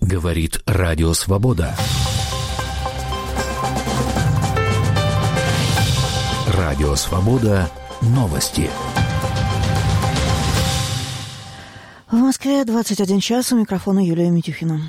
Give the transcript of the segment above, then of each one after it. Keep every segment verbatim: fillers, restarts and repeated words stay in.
Говорит Радио Свобода. Радио Свобода. Новости. В Москве двадцать один час. У микрофона Юлия Митюхина.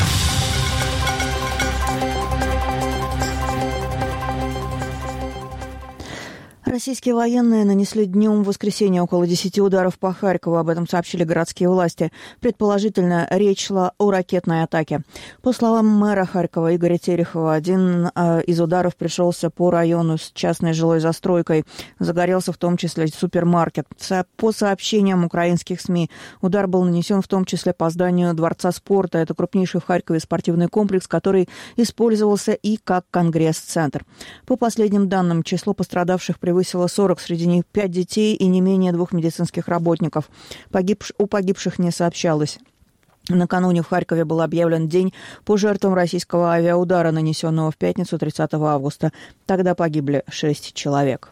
Российские военные нанесли днем в воскресенье около десяти ударов по Харькову. Об этом сообщили городские власти. Предположительно, речь шла о ракетной атаке. По словам мэра Харькова Игоря Терехова, один э, из ударов пришелся по району с частной жилой застройкой. Загорелся в том числе супермаркет. Со- по сообщениям украинских СМИ, удар был нанесен в том числе по зданию Дворца спорта. Это крупнейший в Харькове спортивный комплекс, который использовался и как конгресс-центр. По последним данным, число пострадавших превысило сорок, среди них пять детей и не менее двух медицинских работников. Погиб... У погибших не сообщалось. Накануне в Харькове был объявлен день по жертвам российского авиаудара, нанесенного в пятницу тридцатого августа. Тогда погибли шесть человек.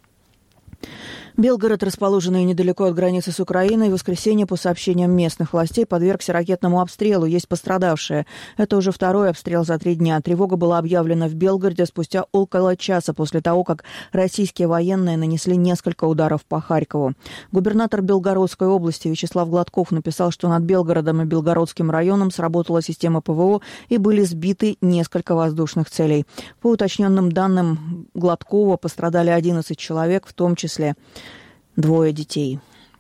Белгород, расположенный недалеко от границы с Украиной, в воскресенье, по сообщениям местных властей, подвергся ракетному обстрелу. Есть пострадавшие. Это уже второй обстрел за три дня. Тревога была объявлена в Белгороде спустя около часа после того, как российские военные нанесли несколько ударов по Харькову. Губернатор Белгородской области Вячеслав Гладков написал, что над Белгородом и Белгородским районом сработала система ПВО и были сбиты несколько воздушных целей. По уточненным данным Гладкова, пострадали одиннадцать человек, в том числе двое детей.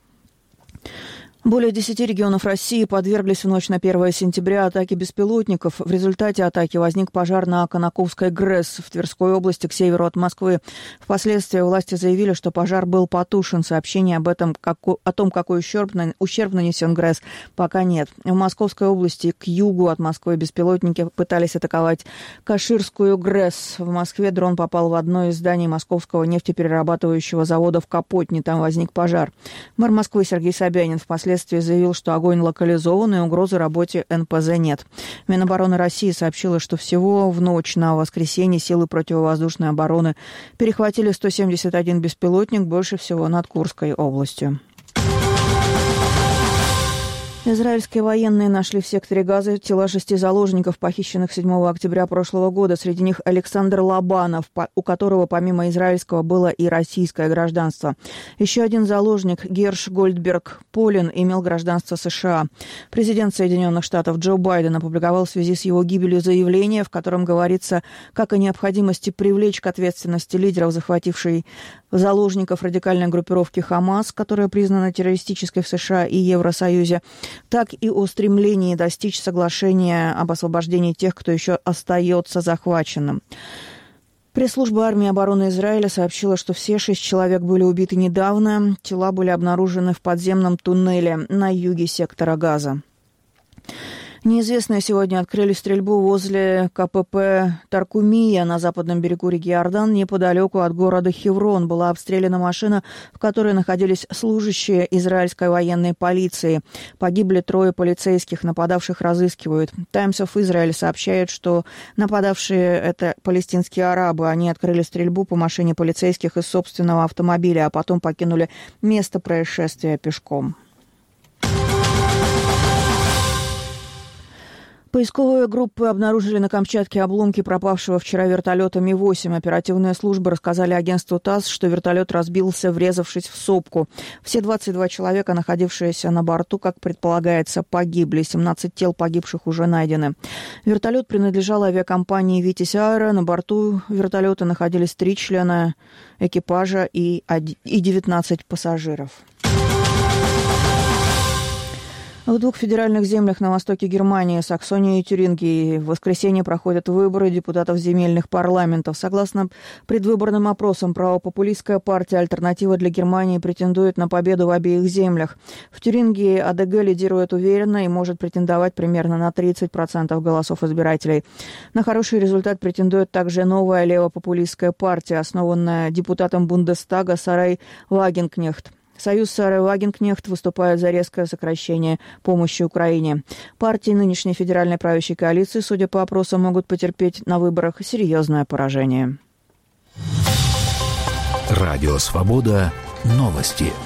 Более десяти регионов России подверглись в ночь на первое сентября атаке беспилотников. В результате атаки возник пожар на Конаковской ГРЭС в Тверской области к северу от Москвы. Впоследствии власти заявили, что пожар был потушен. Сообщение об этом, как, о том, какой ущерб, ущерб нанесен ГРЭС, пока нет. В Московской области к югу от Москвы беспилотники пытались атаковать Каширскую ГРЭС. В Москве дрон попал в одно из зданий московского нефтеперерабатывающего завода в Капотне. Там возник пожар. Мэр Москвы Сергей Собянин впоследствии заявил, что огонь локализован и угрозы работе эн пэ зэ нет. Минобороны России сообщила, что всего в ночь на воскресенье силы противовоздушной обороны перехватили сто семьдесят один беспилотник, больше всего над Курской областью. Израильские военные нашли в секторе Газа тела шести заложников, похищенных седьмого октября прошлого года. Среди них Александр Лобанов, у которого помимо израильского было и российское гражданство. Еще один заложник, Герш Гольдберг Полин, имел гражданство США. Президент Соединенных Штатов Джо Байден опубликовал в связи с его гибелью заявление, в котором говорится как о необходимости привлечь к ответственности лидеров, захватившей заложников радикальной группировки «Хамас», которая признана террористической в США и Евросоюзе, так и о стремлении достичь соглашения об освобождении тех, кто еще остается захваченным. Пресс-служба армии обороны Израиля сообщила, что все шесть человек были убиты недавно. Тела были обнаружены в подземном туннеле на юге сектора Газа. Неизвестные сегодня открыли стрельбу возле ка пэ пэ Таркумия на западном берегу реки Иордан, неподалеку от города Хеврон. Была обстреляна машина, в которой находились служащие израильской военной полиции. Погибли трое полицейских, нападавших разыскивают. Times of Israel сообщает, что нападавшие – это палестинские арабы. Они открыли стрельбу по машине полицейских из собственного автомобиля, а потом покинули место происшествия пешком. Поисковые группы обнаружили на Камчатке обломки пропавшего вчера вертолета Ми восемь. Оперативные службы рассказали агентству ТАСС, что вертолет разбился, врезавшись в сопку. Все двадцать два человека, находившиеся на борту, как предполагается, погибли. семнадцать тел погибших уже найдены. Вертолет принадлежал авиакомпании «Витязь Аэро». На борту вертолета находились три члена экипажа и девятнадцать пассажиров. В двух федеральных землях на востоке Германии, Саксонии и Тюрингии, в воскресенье проходят выборы депутатов земельных парламентов. Согласно предвыборным опросам, правопопулистская партия «Альтернатива для Германии» претендует на победу в обеих землях. В Тюрингии а дэ гэ лидирует уверенно и может претендовать примерно на тридцать процентов голосов избирателей. На хороший результат претендует также новая левопопулистская партия, основанная депутатом Бундестага Сарой Вагенкнехт. Союз Сары Вагенкнехт выступает за резкое сокращение помощи Украине. Партии нынешней федеральной правящей коалиции, судя по опросам, могут потерпеть на выборах серьезное поражение. Радио «Свобода». Новости.